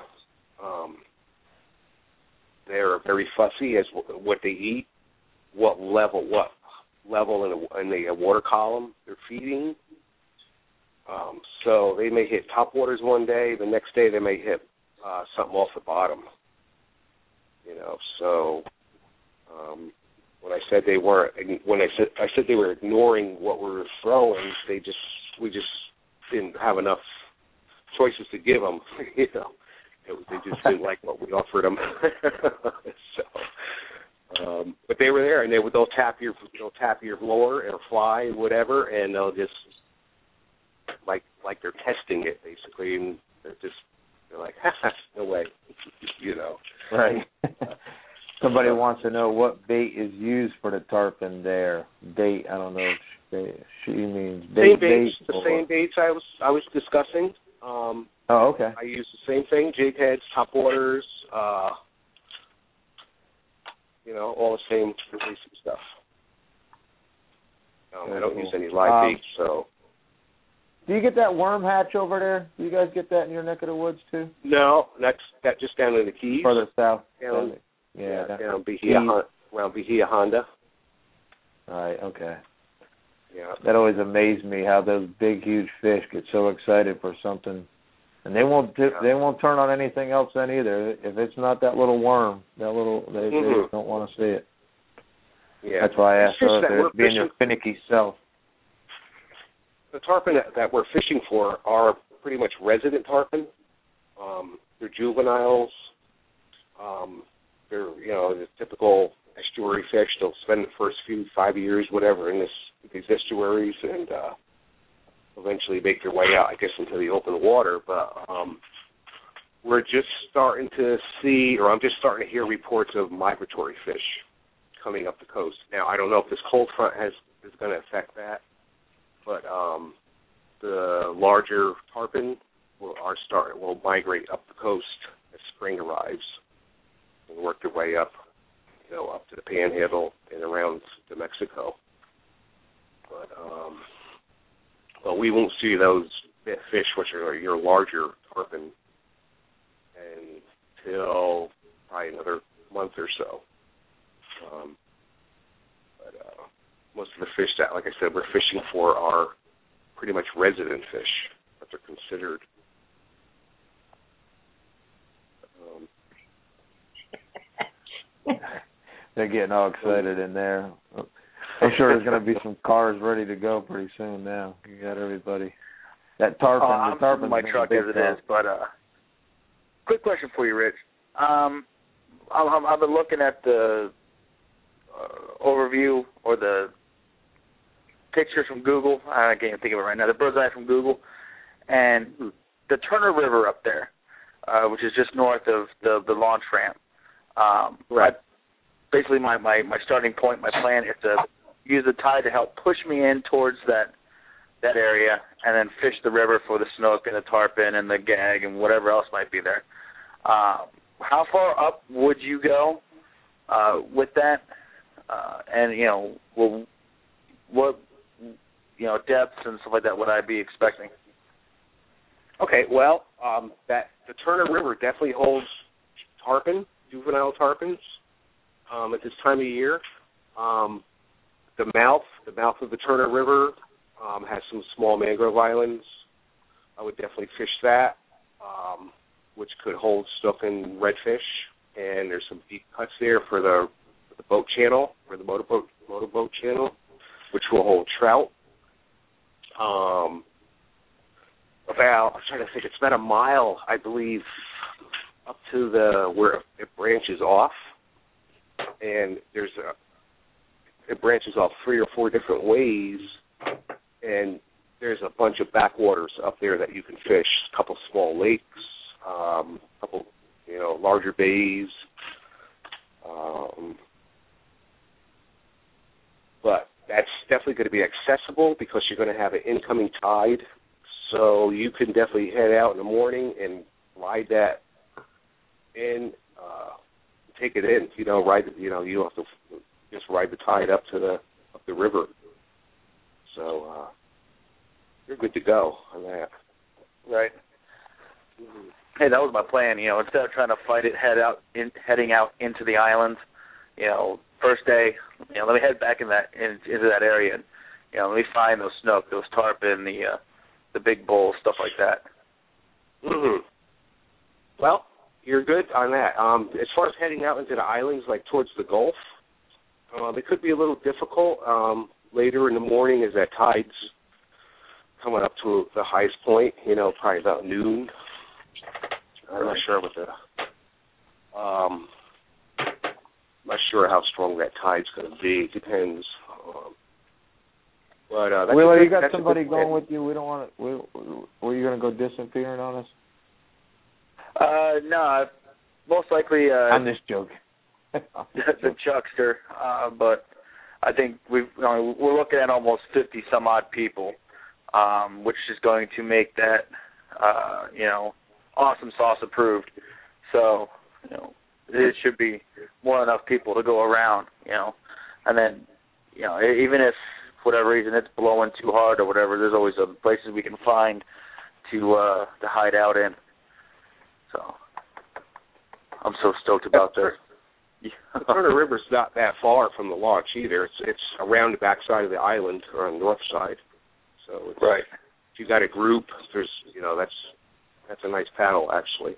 They're very fussy as what they eat, what level in the water column they're feeding. So they may hit topwaters one day, the next day they may hit something off the bottom. So when I said they were ignoring what we were throwing, we just didn't have enough choices to give them. They just didn't like what we offered them. But they were there, and they'll tap your lure or fly, whatever, and they'll just like they're testing it basically, and they're like, no way, Right. Somebody wants to know what bait is used for the tarpon there. Bait, I don't know if she means bait. The same baits I was discussing. Okay. I use the same thing, jig heads, topwaters, all the same basic stuff. I don't use any live baits, so. Do you get that worm hatch over there? Do you guys get that in your neck of the woods too? No, that's just down in the Keys. Further south. Down around Bahia, Honda. All right, okay. Yeah. That always amazed me how those big, huge fish get so excited for something, and they won't turn on anything else then either. If it's not that little worm, they don't want to see it. Yeah. That's why I asked her being your finicky self. The tarpon that we're fishing for are pretty much resident tarpon. They're juveniles. They're the typical estuary fish. They'll spend the first 5 years, whatever, in these estuaries, and eventually make their way out, I guess, into the open water. But we're just starting to see, or I'm just starting to hear reports of migratory fish coming up the coast. Now, I don't know if this cold front is going to affect that, but the larger tarpon will migrate up the coast as spring arrives and work their way up, up to the Panhandle and around to Mexico. But we won't see those fish, which are your larger tarpon, until probably another month or so. But most of the fish that, like I said, we're fishing for are pretty much resident fish, that they're considered. They're getting all excited in there. I'm sure there's going to be some cars ready to go pretty soon now. You got everybody. That tarpon, the tarpon. My truck as it is, but quick question for you, Rich. I've been looking at the overview or the pictures from Google. I can't even think of it right now. The bird's eye from Google. And the Turner River up there, which is just north of the launch ramp. Right. Basically, my starting point, my plan is to use the tide to help push me in towards that area, and then fish the river for the snook and the tarpon and the gag and whatever else might be there. How far up would you go with that? And what depths and stuff like that would I be expecting? Okay, well, the Turner River definitely holds tarpon, juvenile tarpons, at this time of year. The mouth of the Turner River has some small mangrove islands. I would definitely fish that, which could hold snook and redfish. And there's some deep cuts there for the boat channel, or the motorboat channel, which will hold trout. I'm trying to think, it's about a mile, I believe, up to where it branches off. And it branches off 3 or 4 different ways, and there's a bunch of backwaters up there that you can fish. A couple small lakes, a couple, larger bays. But that's definitely going to be accessible because you're going to have an incoming tide. So you can definitely head out in the morning and ride that in, take it in. You don't have to just ride the tide up the river. So you're good to go on that. Right. Mm-hmm. Hey, that was my plan. Instead of trying to fight it, heading out into the islands. First day, let me head back into that area. And, let me find those snook, those tarpon, the big bulls, stuff like that. Mm-hmm. Well, you're good on that. As far as heading out into the islands, like towards the Gulf, it could be a little difficult later in the morning as that tide's coming up to the highest point, probably about noon. I'm not sure not sure how strong that tide's going to be. It depends. Willa, you got somebody going with you? We don't want to. Were you going to go disappearing on us? No, most likely. I'm just joking. the Chuckster, but I think we're looking at almost 50 some odd people, which is going to make that awesome sauce approved. So it should be more than enough people to go around, and then even if for whatever reason it's blowing too hard or whatever, there's always places we can find to hide out in. So I'm so stoked about this. The Turner River's not that far from the launch either. It's around the backside of the island or on the north side. So it's, right. If you got a group, there's that's a nice paddle actually.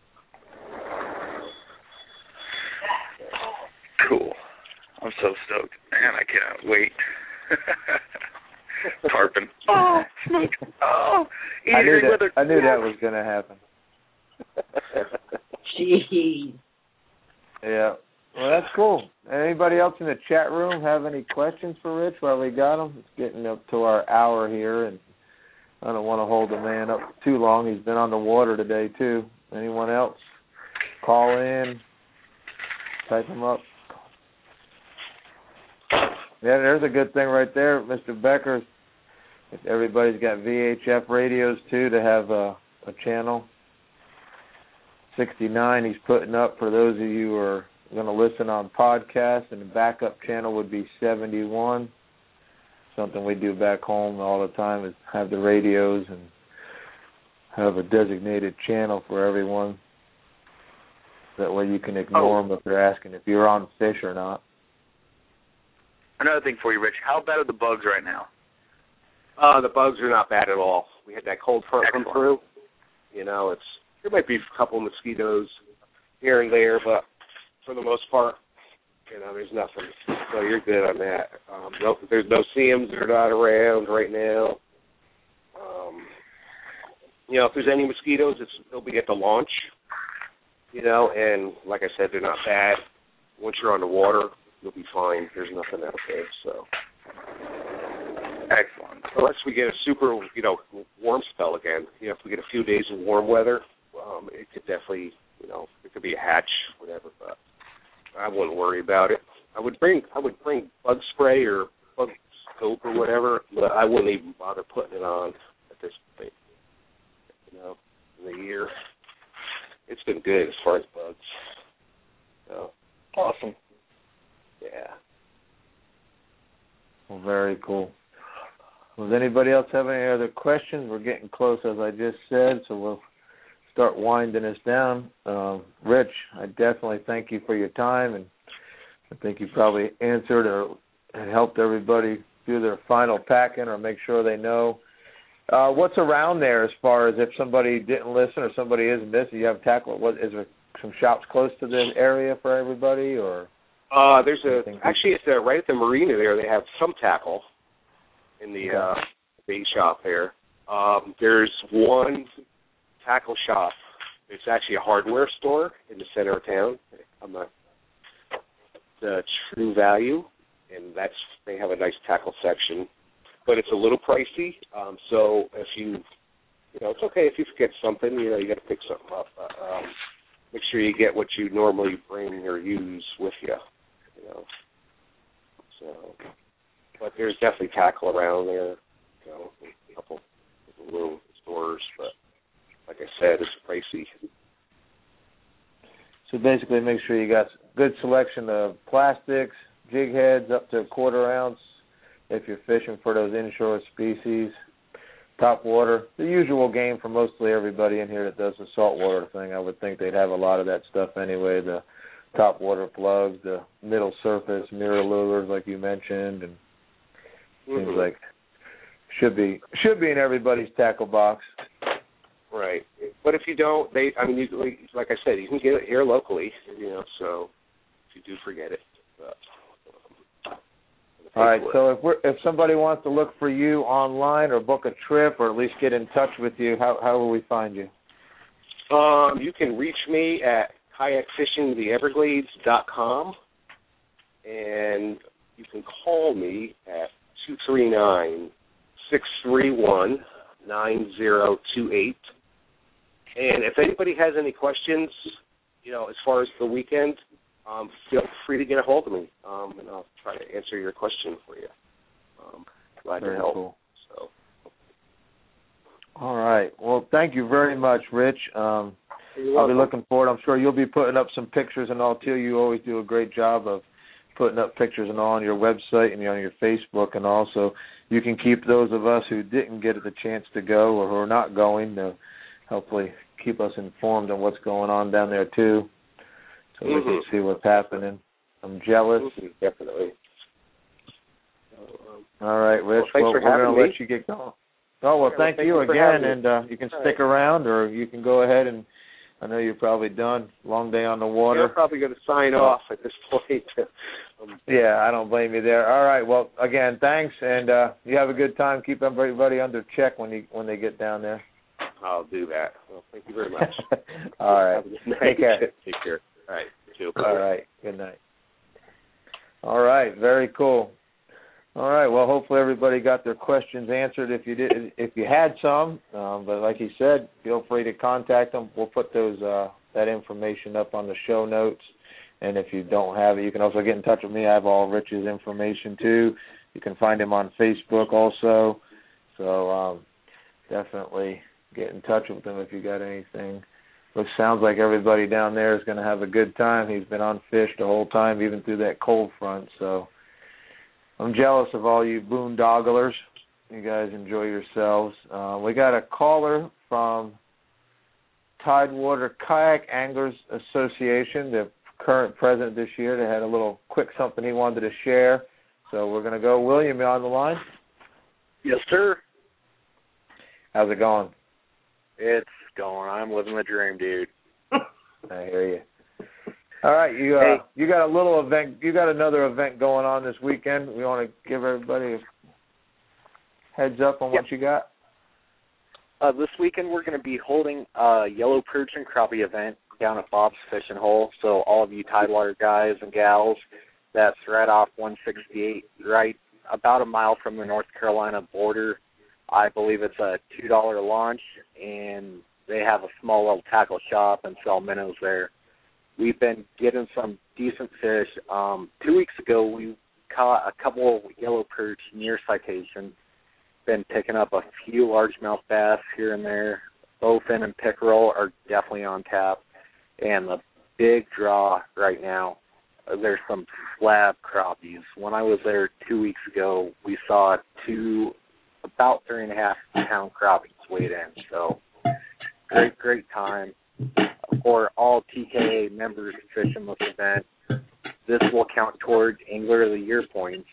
Cool. I'm so stoked. Man, I cannot wait. Tarpon. Oh, smoke. Oh, I knew that was going to happen. Jeez. Yeah. Well, that's cool. Anybody else in the chat room have any questions for Rich while we got him? It's getting up to our hour here, and I don't want to hold the man up too long. He's been on the water today, too. Anyone else? Call in. Type him up. Yeah, there's a good thing right there, Mr. Becker. If everybody's got VHF radios, too, to have a channel. 69 he's putting up for those of you who are going to listen on podcast, and the backup channel would be 71. Something we do back home all the time is have the radios and have a designated channel for everyone. That way you can ignore them if they're asking if you're on fish or not. Another thing for you, Rich. How bad are the bugs right now? The bugs are not bad at all. We had that cold front come through. There might be a couple of mosquitoes here and there, but for the most part, there's nothing. So you're good on that. There's no CMs that are not around right now. If there's any mosquitoes, they'll be at the launch. And like I said, they're not bad. Once you're on the water, you'll be fine. There's nothing out there. So. Excellent. Unless we get a super, warm spell again. If we get a few days of warm weather, it could definitely, it could be a hatch, whatever. But I wouldn't worry about it. I would bring bug spray or bug soap or whatever, but I wouldn't even bother putting it on at this point. In the year, it's been good as far as bugs. So awesome. Yeah. Well, very cool. Does anybody else have any other questions? We're getting close, as I just said, so we'll start winding us down. Rich, I definitely thank you for your time, and I think you probably answered or helped everybody do their final packing or make sure they know. What's around there as far as if somebody didn't listen or somebody isn't listening, you have tackle? What is there some shops close to the area for everybody, or? There's it's right at the marina there. They have some tackle in the bait shop there. There's one tackle shop. It's actually a hardware store in the center of town. The True Value, and they have a nice tackle section, but it's a little pricey. So if it's okay if you forget something. You got to pick something up. Make sure you get what you normally bring or use with you. So, but there's definitely tackle around there. A couple little stores, but like I said, it's pricey. So basically, make sure you got good selection of plastics, jig heads up to a 1/4 ounce if you're fishing for those inshore species. Top water, the usual game for mostly everybody in here that does the saltwater thing. I would think they'd have a lot of that stuff anyway. The top water plugs, the middle surface mirror lures, like you mentioned, and seems like should be in everybody's tackle box. Right, but if you don't, like I said, you can get it here locally. So if you do forget it. All right, so if somebody wants to look for you online or book a trip or at least get in touch with you, how will we find you? You can reach me at kayakfishingtheeverglades.com, and you can call me at 239-631-9028. And if anybody has any questions, as far as the weekend, feel free to get a hold of me, and I'll try to answer your question for you. Glad to help. Cool. So. All right. Well, thank you very much, Rich. I'll be looking forward. I'm sure you'll be putting up some pictures and all, too. You always do a great job of putting up pictures and all on your website and on your Facebook and all. So you can keep those of us who didn't get the chance to go or who are not going to hopefully keep us informed on what's going on down there, too. So we can see what's happening. I'm jealous. Definitely. All right, Rich. Well, we're going to let you get going. Oh, well, thank you again, and you can stick around, or you can go ahead, and I know you're probably done. Long day on the water. You're probably going to sign off at this point. Yeah, I don't blame you there. All right, well, again, thanks, and you have a good time. Keep everybody under check when they get down there. I'll do that. Well, thank you very much. All right. Take care. Take care. All right. You too. All right. Good night. All right. Very cool. All right. Well, hopefully everybody got their questions answered. If you had some, but like he said, feel free to contact them. We'll put that information up on the show notes. And if you don't have it, you can also get in touch with me. I have all Rich's information too. You can find him on Facebook also. So definitely get in touch with him if you got anything. Sounds like everybody down there is going to have a good time. He's been on fish the whole time, even through that cold front. So I'm jealous of all you boondogglers. You guys enjoy yourselves. We got a caller from Tidewater Kayak Anglers Association, the current president this year, that had a little quick something he wanted to share. So we're going to go. William, you on the line? Yes, sir. How's it going? It's going. I'm living the dream, dude. I hear you. All right, you got a little event. You got another event going on this weekend. We want to give everybody a heads up on what you got. This weekend we're going to be holding a yellow perch and crappie event down at Bob's Fishing Hole. So all of you Tidewater guys and gals, that's right off 168, right about a mile from the North Carolina border. I believe it's a $2 launch, and they have a small little tackle shop and sell minnows there. We've been getting some decent fish. 2 weeks ago, we caught a couple of yellow perch near Citation. Been picking up a few largemouth bass here and there. Bowfin and pickerel are definitely on tap. And the big draw right now, there's some slab crappies. When I was there 2 weeks ago, we saw two about 3.5-pound crappies weighed in. So great time for all TKA members fishing this event. This will count towards Angler of the Year points.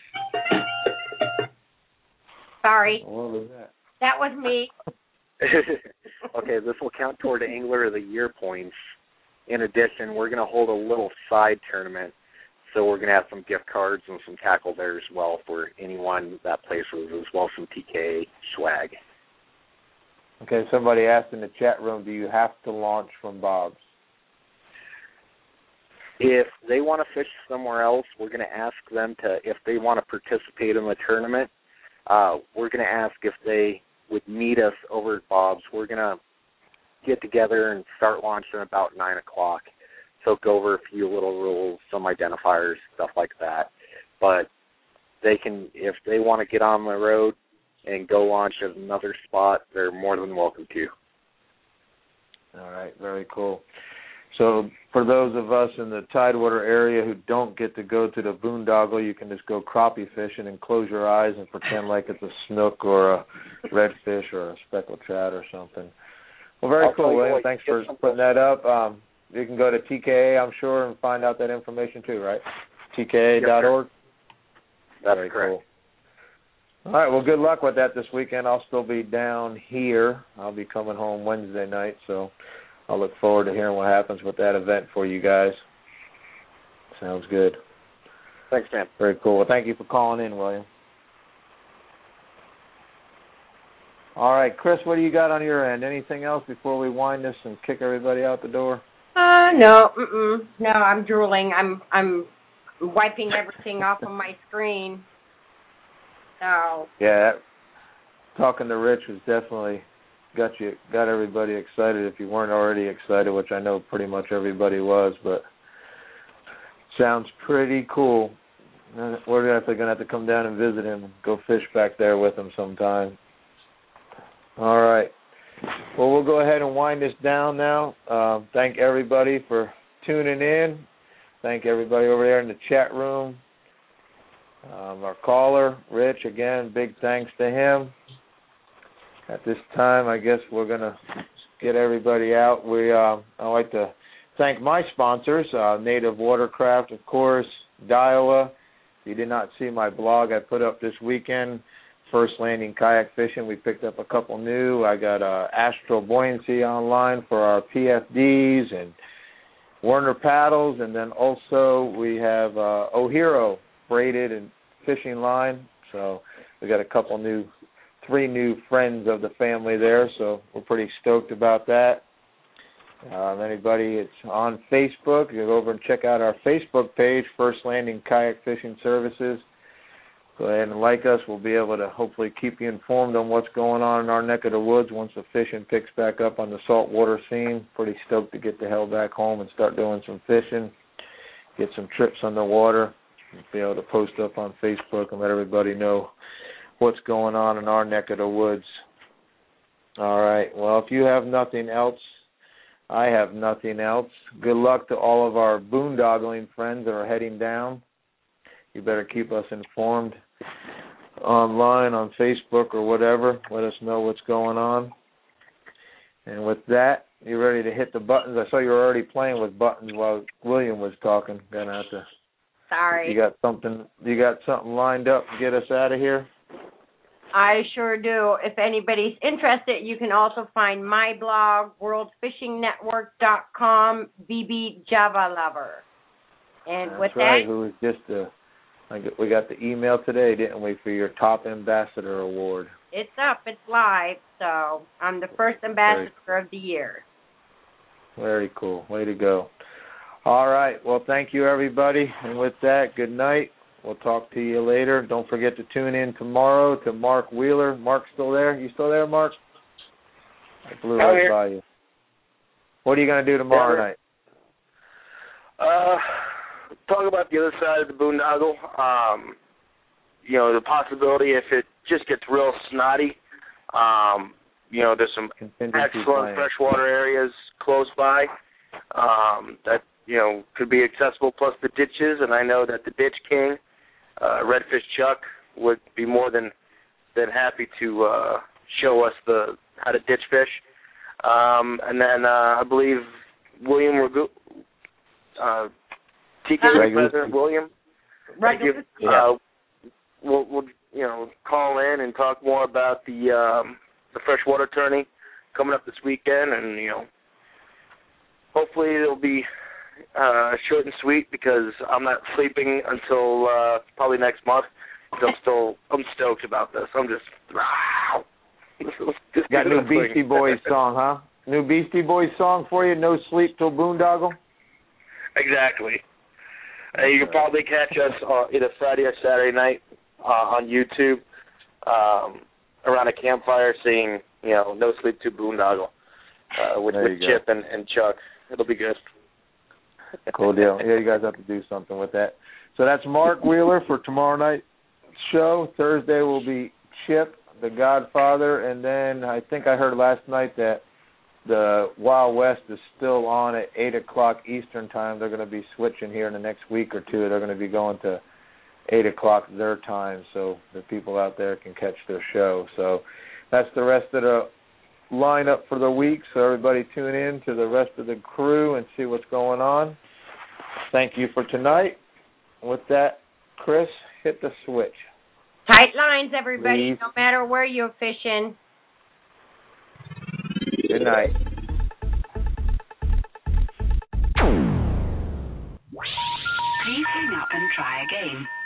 Sorry. What was that? That was me. Okay, this will count toward Angler of the Year points. In addition, we're going to hold a little side tournament. So we're going to have some gift cards and some tackle there as well for anyone that places, as well as some TKA swag. Okay, somebody asked in the chat room, do you have to launch from Bob's? If they want to fish somewhere else, we're going to ask them to, if they want to participate in the tournament, we're going to ask if they would meet us over at Bob's. We're going to get together and start launching about 9 o'clock. So go over a few little rules, some identifiers, stuff like that. But they can, if they want to get on the road and go launch at another spot, they're more than welcome to. All right, very cool. So for those of us in the Tidewater area who don't get to go to the boondoggle, you can just go crappie fishing and close your eyes and pretend like it's a snook or a redfish or a speckled trout or something. Well, very cool, William. Thanks for putting that up. You can go to TKA, I'm sure, and find out that information too, right? TKA.org? That's very correct. Cool. All right, well, good luck with that this weekend. I'll still be down here. I'll be coming home Wednesday night, so I'll look forward to hearing what happens with that event for you guys. Sounds good. Thanks, man. Very cool. Well, thank you for calling in, William. All right, Chris, what do you got on your end? Anything else before we wind this and kick everybody out the door? No, no, I'm drooling. I'm wiping everything off of my screen. So. Yeah, talking to Rich was definitely got everybody excited. If you weren't already excited, which I know pretty much everybody was, but sounds pretty cool. We're definitely gonna have to come down and visit him and go fish back there with him sometime. All right. Well, we'll go ahead and wind this down now. Thank everybody for tuning in. Thank everybody over there in the chat room. Our caller, Rich, again, big thanks to him. At this time, I guess we're going to get everybody out. I'd like to thank my sponsors, Native Watercraft, of course, Daiwa. If you did not see my blog I put up this weekend, First Landing Kayak Fishing, we picked up a couple new. I got Astral Buoyancy online for our PFDs and Werner paddles, and then also we have O'Hero braided and fishing line. So we got three new friends of the family there, so we're pretty stoked about that. Anybody that's on Facebook, you go over and check out our Facebook page, First Landing Kayak Fishing Services. Go ahead and like us. We'll be able to hopefully keep you informed on what's going on in our neck of the woods once the fishing picks back up on the saltwater scene. Pretty stoked to get the hell back home and start doing some fishing, get some trips on the water, and be able to post up on Facebook and let everybody know what's going on in our neck of the woods. All right. Well, if you have nothing else, I have nothing else. Good luck to all of our boondoggling friends that are heading down. You better keep us informed online, on Facebook or whatever. Let us know what's going on. And with that, you ready to hit the buttons? I saw you were already playing with buttons while William was talking. Gonna have to. Sorry. You got something lined up to get us out of here? I sure do. If anybody's interested, you can also find my blog, worldfishingnetwork.com, BB Java Lover. And That's with right. that, Who was just we got the email today, didn't we, for your top ambassador award? It's up. It's live. So I'm the first ambassador of the year. Very cool. Way to go. All right. Well, thank you, everybody. And with that, good night. We'll talk to you later. Don't forget to tune in tomorrow to Mark Wheeler. Mark's still there? You still there, Mark? I blew right by you. What are you going to do tomorrow night? Talk about the other side of the boondoggle. The possibility if it just gets real snotty. There's some excellent freshwater areas close by that could be accessible, plus the ditches. And I know that the Ditch King, Redfish Chuck, would be more than happy to show us how to ditch fish. And then I believe William TK President William. We'll call in and talk more about the freshwater tourney coming up this weekend, and hopefully it'll be short and sweet because I'm not sleeping until probably next month. I'm stoked about this. I'm just got new Beastie Boys song, huh? New Beastie Boys song for you. No sleep till boondoggle. Exactly. You can probably catch us either Friday or Saturday night on YouTube around a campfire singing, No Sleep to Boondoggle with Chip and Chuck. It'll be good. Cool deal. Yeah, you guys have to do something with that. So that's Mark Wheeler for tomorrow night's show. Thursday will be Chip, the Godfather, and then I think I heard last night that the Wild West is still on at 8 o'clock Eastern time. They're going to be switching here in the next week or two. They're going to be going to 8 o'clock their time so the people out there can catch their show. So that's the rest of the lineup for the week. So everybody tune in to the rest of the crew and see what's going on. Thank you for tonight. With that, Chris, hit the switch. Tight lines, everybody, Please. No matter where you're fishing. Good night. Please hang up and try again.